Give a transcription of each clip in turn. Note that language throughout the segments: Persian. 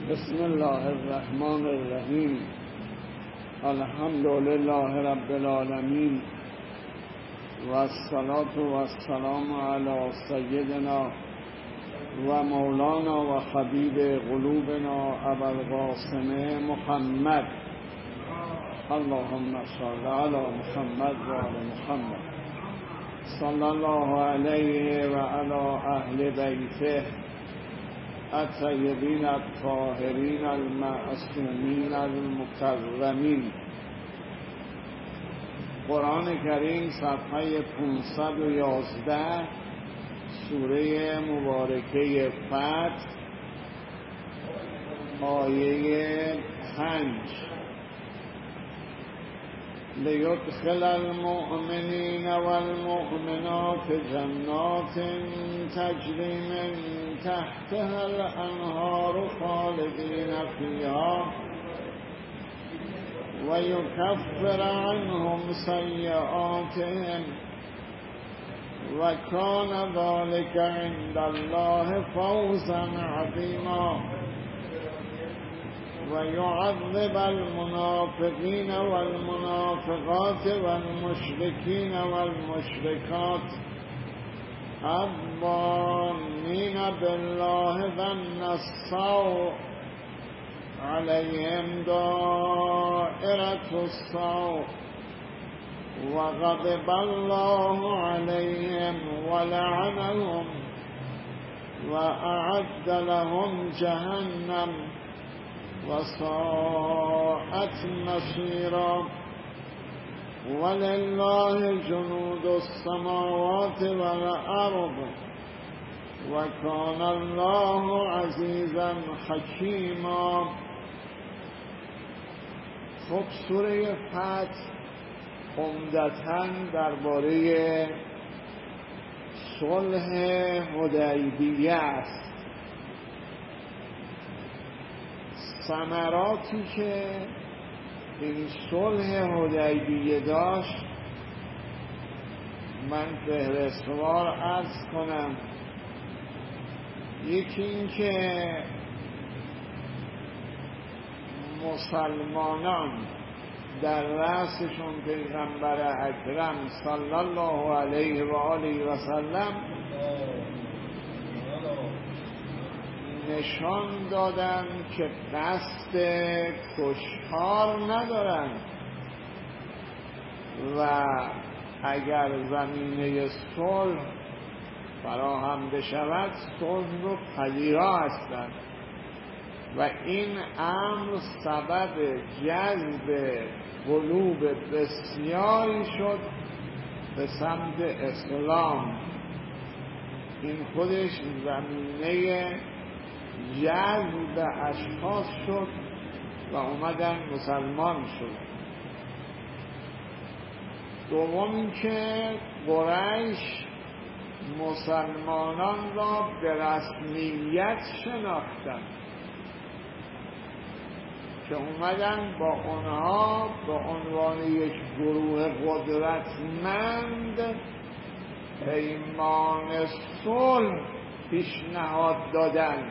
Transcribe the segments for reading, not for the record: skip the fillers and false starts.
بسم الله الرحمن الرحیم. الحمد لله رب العالمین و الصلاة و السلام علی سیدنا و مولانا و حبیب قلوبنا ابوالقاسم محمد. اللهم صل علی محمد و آل محمد. صلی الله علیه و علی اهل بیته الطیبین الطاهرین المعصومین المکرمین. قرآن کریم صفحه 511 سوره مبارکه فتح آیه 5. لیدخل المؤمنین والمؤمنات جنات تجری من تحتها الانهار خالدین فیها و یکفر عنهم سیئاتهم و کان ذلک عند الله فوزا عظیما و یعذب المنافقین والمنافقات والمشرکین والمشرکات الظانین بالله ظن السوء علیهم دائرة السوء و غضب الله علیهم ولعنهم و اعد لهم جهنم وساءت مصيرا ولله جنود السماوات والأرض وكان الله عزيزا حكيما. خب سوره فتح عمدتاً درباره صلح حدیبیه است. ثمراتی که این صلح حدیبیه داشت من فهرستوار عرض کنم. یکی این که مسلمانان در رأسشون پیغمبر اکرم صلی الله علیه و آله و سلم نشان دادن که قصد کشتار ندارن و اگر زمینه صلح فراهم بشود صلح رو پذیرا هستند و این امر سبب جذب قلوب بسیاری شد به سمت اسلام. این خودش زمینه جذب اشخاص شد و اومدن مسلمان شد. دوم این که قریش مسلمانان را به رسمیت شناختند که اومدن با آنها به عنوان یک گروه قدرتمند پیمان صلح پیشنهاد دادند.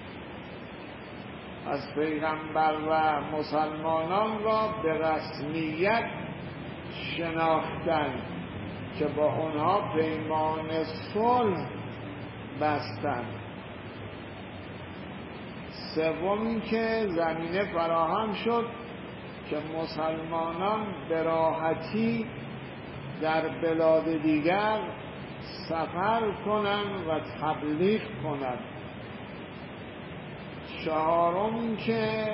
از پیغمبر و مسلمانان را به رسمیت شناختند که با آنها پیمان صلح بستند. سوم که زمینه فراهم شد که مسلمانان به راحتی در بلاد دیگر سفر کنند و تبلیغ کنند. چهارم که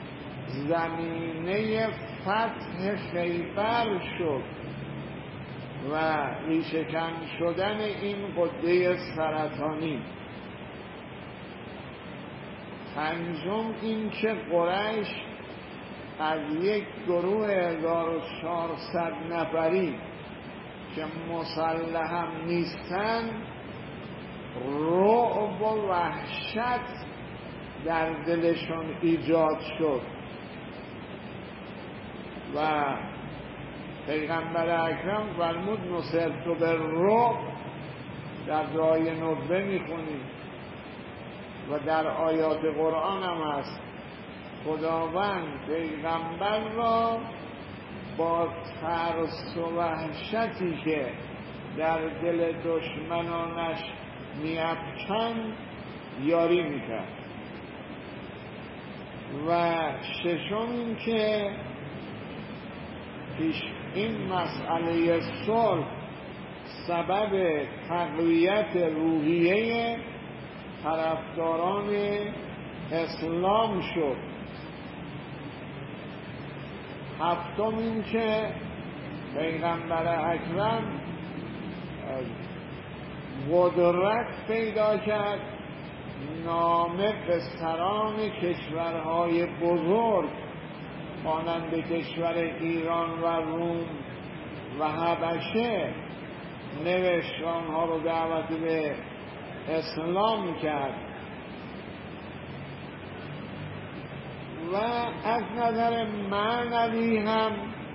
زمینه فتح خیبر شد و ریشه‌کن شدن این غده سرطانی. پنجم این که قریش از یک گروه 1400 نفری که مسلح هم نیستن رعب و وحشت در دلشون ایجاد شد و پیغمبر اکرم فرمود نصرت بالرعب در دعای نوبه میخونیم و در آیات قرآن هم هست، خداوند پیغمبر را با ترس و وحشتی که در دل دشمنانش می‌افکند یاری میکرد. و ششم این که این مسئله صلح سبب تقویت روحیه طرفداران اسلام شد. هفتم این که پیغمبر اکرم قدرت پیدا کرد نامه به سران کشورهای بزرگ مانند کشور ایران و روم و حبشه نوشت، آنها رو دعوت به اسلام کرد. و از نظر معنوی هم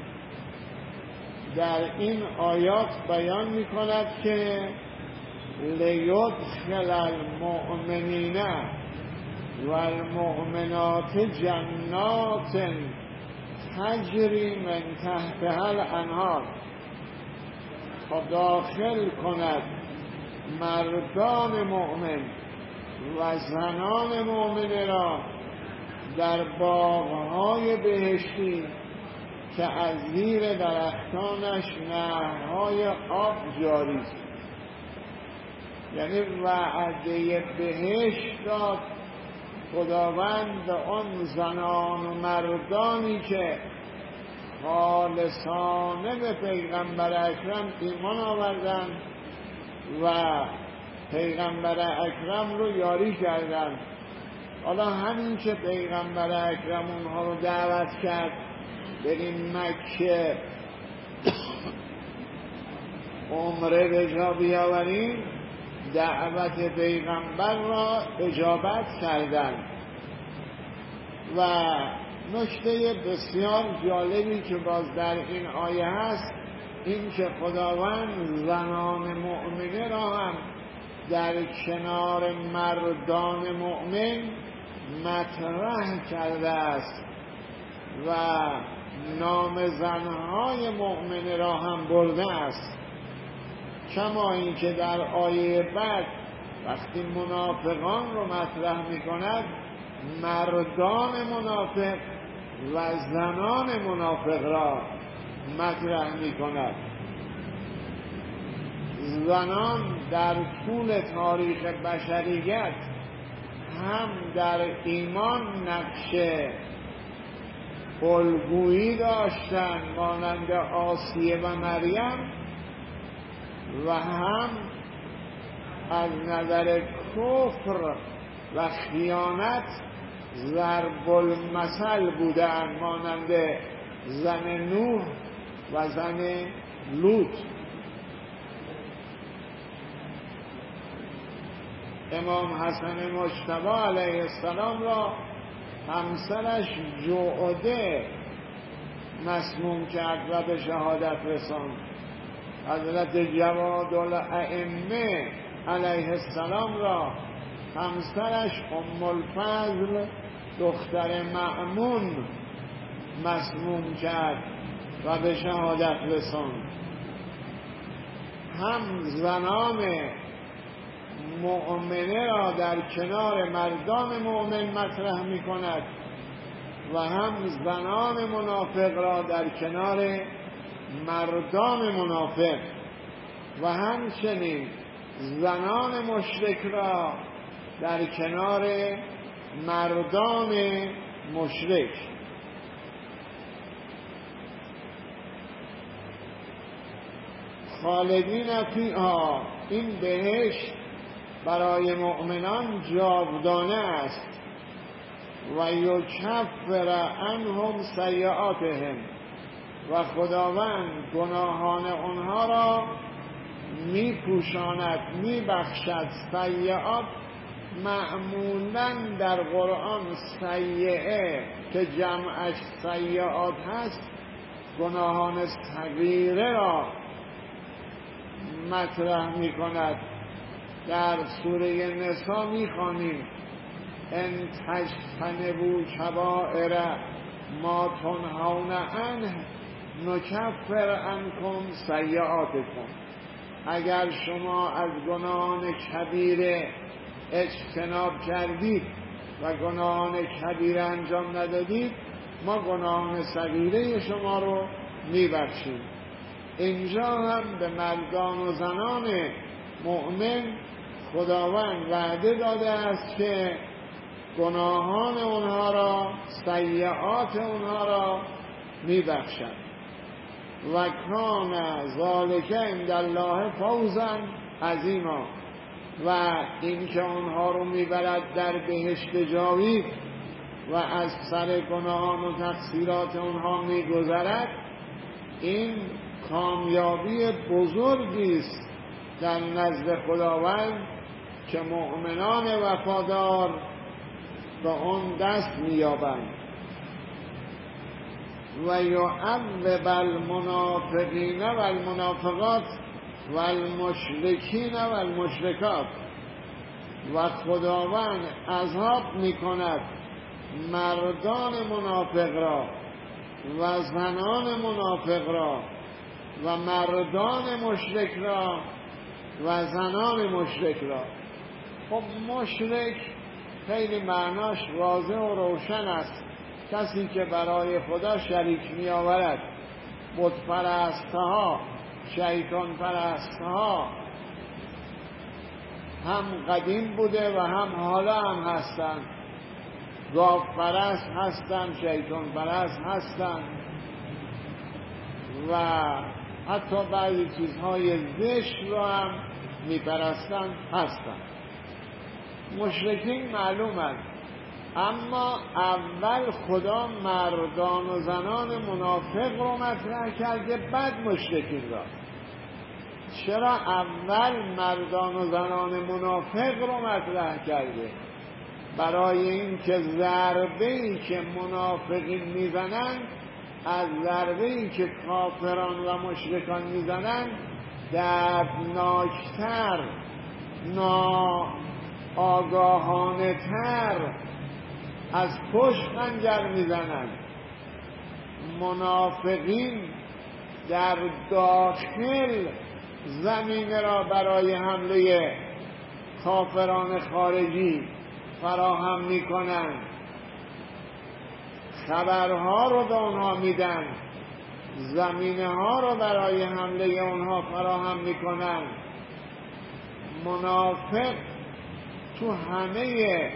در این آیات بیان می کند که لیدخل المؤمنین و المؤمنات جنات تجری من تحتها الانهار، تا داخل کند مردان مؤمن و زنان مؤمن را در باغ‌های بهشتی که از زیر درختانش نهرهای آب جاری است. یعنی وعده بهشت داد خداوند به آن زنان و مردانی که خالصانه به پیغمبر اکرم ایمان آوردند و پیغمبر اکرم رو یاری کردند. حالا همین که پیغمبر اکرم اونها رو دعوت کرد بریم مکه عمره به جا بیاوریم، دعوت پیغمبر را اجابت کردند. و نکته بسیار جالبی که باز در این آیه هست این که خداوند زنان مؤمنه را هم در کنار مردان مؤمن مطرح کرده است و نام زنهای مؤمنه را هم برده است. کما این که در آیه بعد وقتی منافقان رو مطرح می کند مردان منافق و زنان منافق را مطرح می کند. زنان در طول تاریخ بشریت هم در ایمان نقش الگویی داشتند مانند آسیه و مریم و هم از نظر کفر و خیانت ضرب المثل بودند مانند زن نوح و زن لوط. امام حسن مجتبی علیه السلام را همسرش جوعده مسموم کرد و به شهادت رساند. حضرت جواد الائمه علیه السلام را همسرش ام الفضل دختر مأمون مسموم کرد و به شهادت رساند. هم زنان مؤمنه را در کنار مردان مؤمن مطرح می کند و هم زنان منافق را در کنار مردان منافق و همچنین زنان مشرک را در کنار مردان مشرک. خالدین فیها، این بهشت برای مؤمنان جاودانه است. و یکفر عنهم سیئاتهم، و خداوند گناهان آنها را میپوشاند میبخشد. سیئات معمولا در قرآن سیئه که جمعش سیئات هست گناهان صغیره را مطرح میکند. در سوره نساء میخوانیم ان تجتنبوا کبائر ما تنهون عنه نکفر عنکم سیئاتکم. اگر شما از گناهان کبیره اجتناب کردید و گناهان کبیره انجام ندادید، ما گناهان صغیره شما رو میبخشیم. اینجا هم به مردان و زنان مؤمن خداوند وعده داده است که گناهان اونها را، سیئات اونها را میبخشد. و کان ذالک عند الله فوزا عظیما. و این که اونها رو میبرد در بهشت جاوید و از سر گناهان و تقصیرات اونها میگذرد، این کامیابی بزرگی است در نزد خداوند که مؤمنان وفادار به اون دست می‌یابند. و یعذب المنافقین و المنافقات و المشرکین و المشرکات. و خداوند عذاب می‌کند مردان منافق را و زنان منافق را و مردان مشرک را و زنان مشرک را. خب مشرک خیلی معناش واضح و روشن است، کسی که برای خدا شریک می آورد. بت پرستها، شیطان پرستها هم قدیم بوده و هم حالا هم هستند. گاو پرست هستند، شیطان پرست هستند و حتی بعضی چیزهای زشت رو هم میپرستند هستند. مشرکین معلومند، اما اول خدا مردان و زنان منافق رو مطرح کرده، بعد مشرکین را. چرا اول مردان و زنان منافق رو مطرح کرده؟ برای این که ضربه‌ای که منافقین میزنند از ضربه‌ای که کافران و مشرکان میزنند دردناکتر، ناآگاهانه تر از پشت خنجر میزنند. منافقین در داخل زمین را برای حمله کافران خارجی فراهم میکنند، خبرها رو به اونها میدن، زمینه ها رو برای حمله اونها فراهم میکنن. منافق تو همه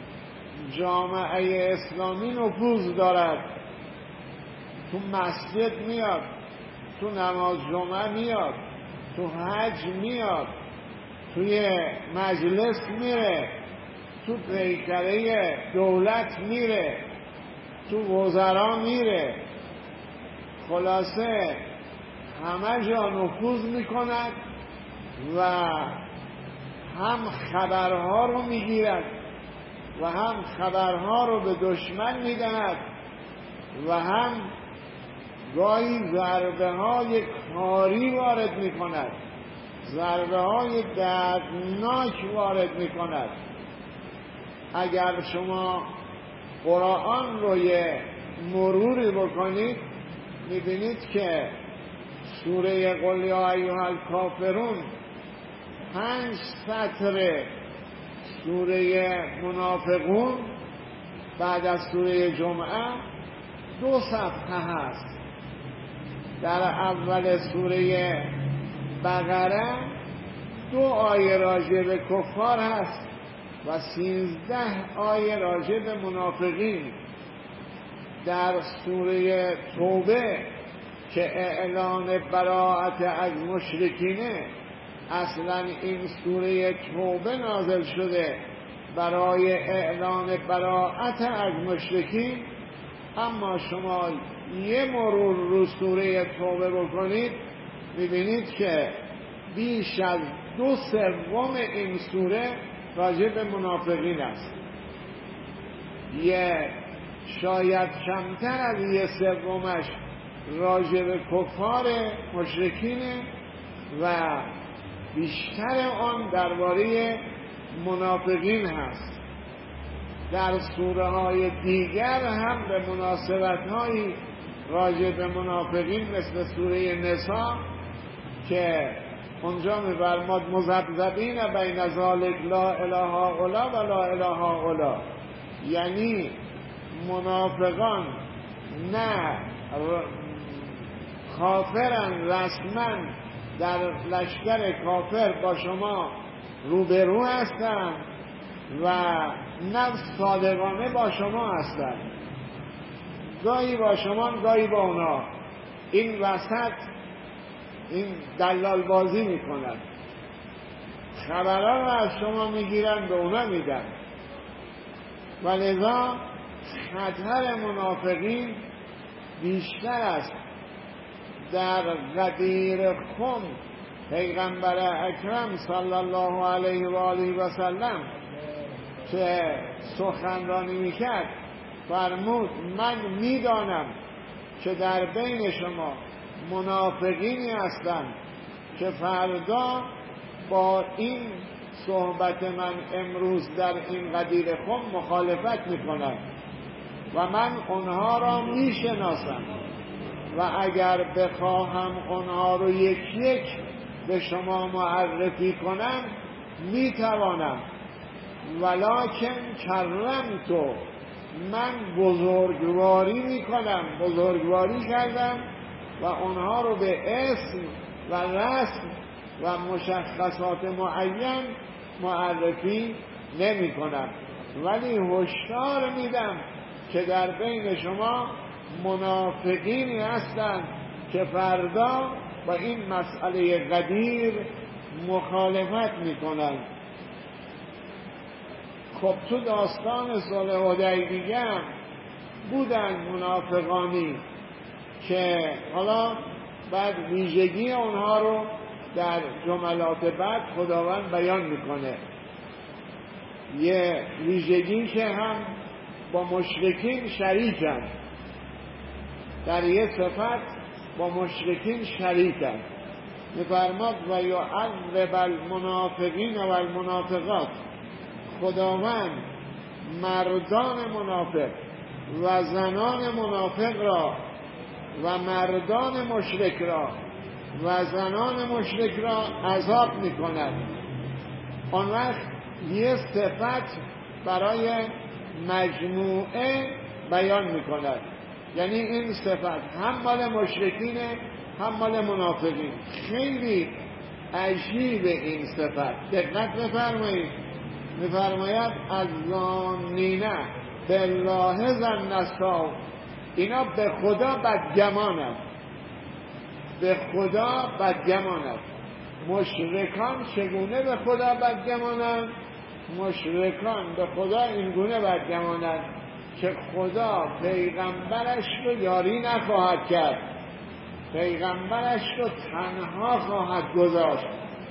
جامعه اسلامی نفوذ دارد. تو مسجد میاد، تو نماز جمعه میاد، تو حج میاد، توی مجلس میره، تو پیکره دولت میره، تو وزرا میره، خلاصه همه جا نفوذ میکند و هم خبرها رو میگیرد و هم خبرها رو به دشمن میدهد و هم گاهی ضربه های کاری وارد میکند، ضربه های دردناک وارد میکند. اگر شما قرآن رو یه مروری بکنید میبینید که سوره قل یا ایها الکافرون 5 سطر سوره منافقون بعد از سوره جمعه 2 صفحه هست. در اول سوره بقره 2 آیه راجع به کفار هست و 13 آیه راجع به منافقین. در سوره توبه که اعلان براءت از مشرکینه، اصلا این سوره توبه نازل شده برای اعلان براءت از مشرکین، اما شما یه مرور رو سوره توبه بکنید میبینید که بیش از 2/3 این سوره راجع به منافقین است. شاید کمتر از 1/3 راجع به کفار مشرکینه و بیشتر آن درباره منافقین هست. در سوره های دیگر هم به مناسبت هایی راجع به منافقین مثل سوره نساء که اونجا می‌فرماد مذبذبین بین ذالک لا اله هؤلاء و لا اله هؤلاء، یعنی منافقان نه کافرن رسما در لشکر کافر با شما روبرو هستند و نه صادقانه با شما هستند، گاهی با شما گاهی با اونا، این وسط این دلال بازی میکنن، خبرها رو از شما میگیرن به اونا میدن و لذا خطر منافقین بیشتر است. در غدیر خم پیغمبر اکرم صلی الله علیه و آله و سلم که سخنرانی میکرد فرمود من میدانم که در بین شما منافقینی هستند که فردا با این صحبت من امروز در این غدیر خم مخالفت میکنند و من اونها را میشناسم و اگر بخواهم اونها رو یک یک به شما معرفی کنم میتوانم، ولکن کرمتو، من بزرگواری میکنم، بزرگواری کردم و اونها رو به اسم و رسم و مشخصات معین معرفی نمی کنم، ولی هشدار میدم که در بین شما منافقینی هستند که فردا با این مسئله غدیر مخالفت میکنند. خب تو داستان صلح حدیبیه هم بودن منافقانی که حالا بعد ویژگی اونها رو در جملات بعد خداوند بیان میکنه. یه ویژگی که هم با مشرکین شریکن، در یه صفت با مشرکین شریکن. میفرماد و یعذب المنافقین و المنافقات، خداوند مردان منافق و زنان منافق را و مردان مشرک را و زنان مشرک را عذاب میکند. آن وقت یه صفت برای مجموعه بیان میکند، یعنی این صفت هم مال مشرکینه هم مال منافقین. خیلی عجیب این صفت، دقت بفرمایید. میفرماید از ظانینه بالله ظن السوء، اینا به خدا بدگمانند، به خدا بدگمانند. مشرکان چگونه به خدا بدگمانند؟ مشرکان به خدا اینگونه بدگمانند که خدا پیغمبرش رو یاری نخواهد کرد، پیغمبرش رو تنها خواهد گذاشت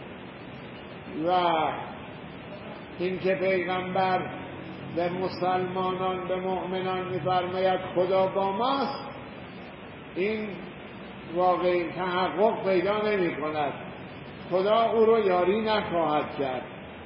و اینکه پیغمبر به مسلمانان به مؤمنان می‌فرماید خدا با ماست، این واقعی تحقق پیدا نمی‌کند. خدا او رو یاری نخواهد کرد.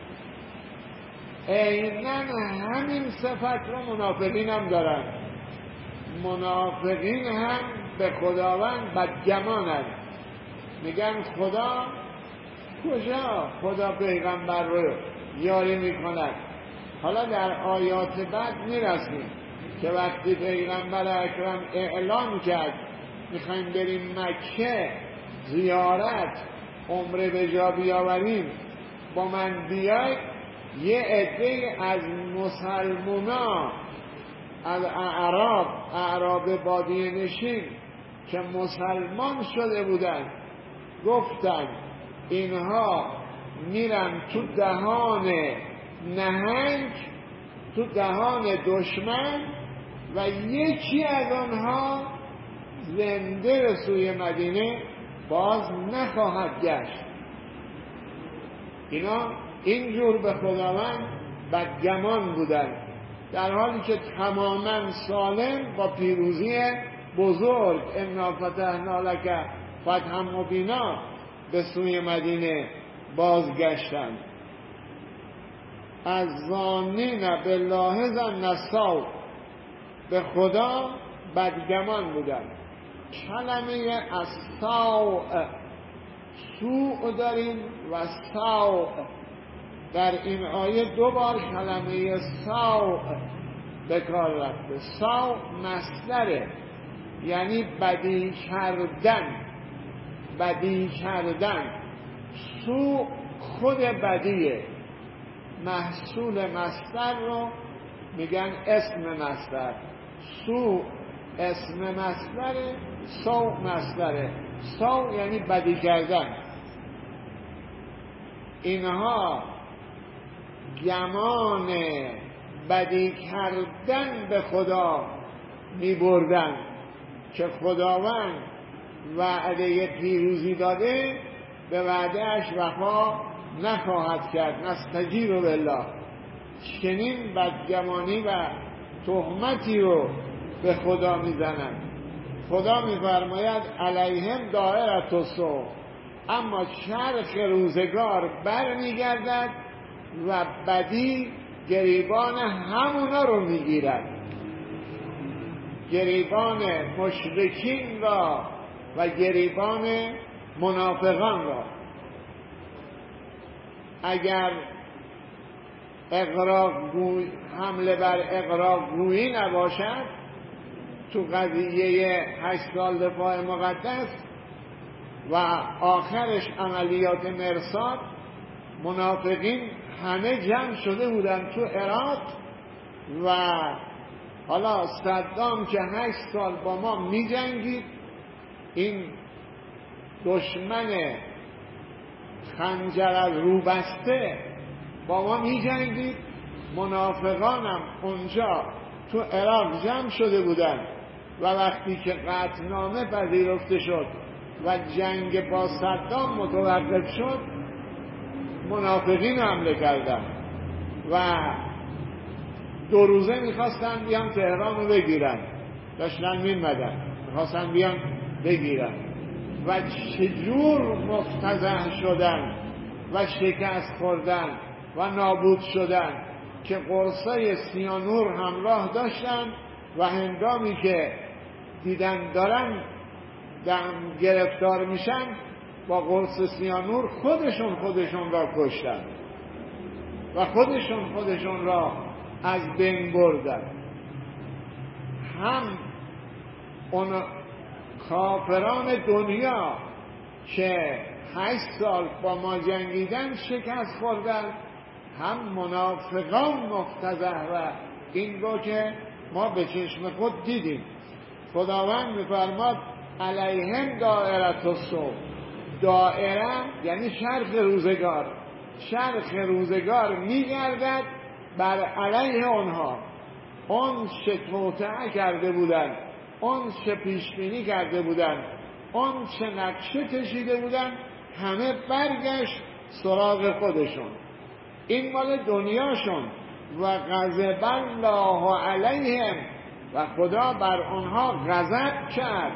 عیناً همین صفت رو منافقین هم دارن. منافقین هم به خداوند بدگمانند، میگن خدا کجا خدا پیغمبر رو یاری میکند. حالا در آیات بعد میرسیم که وقتی پیغمبر اکرم اعلان کرد میخوایم بریم مکه زیارت عمره به جا بیاوریم، با من بیاید، یه عده از مسلمونا از اعراب بادیه نشین که مسلمان شده بودن گفتن اینها میرن تو دهان نهنگ، تو دهان دشمن و یکی از آنها زنده به سوی مدینه باز نخواهد گشت. اینا اینجور به خداوند بدگمان بودن، در حالی که تماما سالم با پیروزی بزرگ انا فتحنا لک فتحا مبینا به سوی مدینه بازگشتند. از ظانین بالله ظن السوء، به خدا بدگمان بودن. کلمه السوء، سوء داریم و سوء. در این آیه 2 بار کلمه سوء به کار رفته. سوء مصدره، یعنی بدی کردن، بدی کردن. سوء خود بدیه، محصول مصدر رو میگن اسم مصدر. سوء اسم مصدره، سوء مصدره. سوء یعنی بدی کردن. اینها گمان بدی کردن به خدا می بردن که خداوند وعده پیروزی داده، به وعدهش وفا نخواهد کرد. نستجیب بالله. چنین بدگمانی و تهمتی رو به خدا میزنند. خدا میفرماید علیهم دائرة السوء، اما چرخ روزگار بر میگردد و بدی گریبان همونا رو میگیرد. گریبان مشرکین را و گریبان منافقان را. اگر حمله بر اغراق‌گویی نباشد، تو قضیه 8 سال دفاع مقدس و آخرش عملیات مرصاد، منافقین همه جمع شده بودن تو عراق و حالا صدام که 8 سال با ما می جنگید، این دشمن خنجر از رو بسته با ما می جنگید. منافقانم اونجا تو عراق جمع شده بودن و وقتی که قطعنامه پذیرفته شد و جنگ با صدام متوقف شد، منافقین حمله کردن و 2 روزه میخواستن بیان تهران رو بگیرن. داشتن میمدن میخواستن بیان بگیرن و چجور مفتضح شدن و شکست خوردن و نابود شدن که قرصای سیانور همراه داشتن و هنگامی که دیدن دارن گرفتار میشن، با قرص سیانور خودشون را کشتن و خودشون را از بین بردن. هم اون کافران دنیا که 8 سال با ما جنگیدن شکست خوردن، هم منافقان مفتضح و این رو که ما به چشم خود دیدیم. خداوند می‌فرماد علیهم دائرة السوء. دائره یعنی چرخ روزگار. چرخ روزگار میگردد بر علیه اونها. اون چه توطئه کرده بودن، اون چه پیشبینی کرده بودن، اون چه نقشه کشیده بودن، همه برگشت سراغ خودشون. این مال دنیاشون. و غضب الله علیهم، و خدا بر آنها غضب کرد،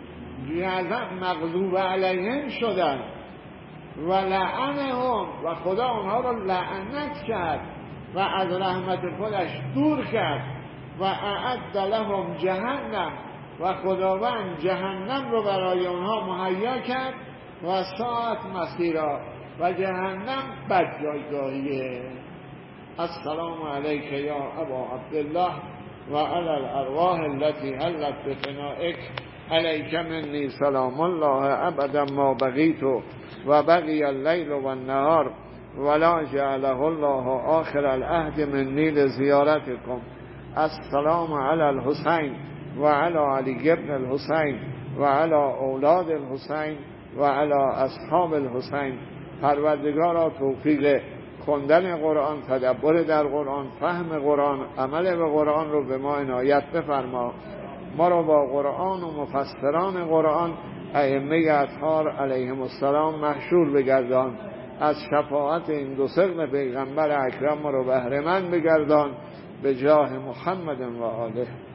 مغضوب علیهم شدن. و لعنهم، و خدا آنها را لعنت کرد و از رحمت خودش دور کرد. و اعد لهم جهنم، و خداوند جهنم رو برای آنها مهیا کرد. و ساعت مصیرا، و جهنم بد جایگاهیه. السلام علیک یا ابا عبدالله و علی الارواح التي حلت بفنائک، علیک منی سلام الله ابدا ما بقیت و بقی اللیل و النهار ولا جعله الله آخر العهد منی لزیارتکم. السلام علی الحسین و علی علی ابن الحسین و علی اولاد الحسین و علی اصحاب الحسین. پروردگارا توفیق خوندن قرآن، تدبر در قرآن، فهم قرآن، عمل به قرآن رو به ما عنایت بفرما. ما رو با قرآن و مفسران قرآن، ائمه اطهار علیهم السلام محشور بگردان. از شفاعت این 2 سقم پیغمبر اکرم ما رو بهره مند بگردان، به جاه محمد و آله.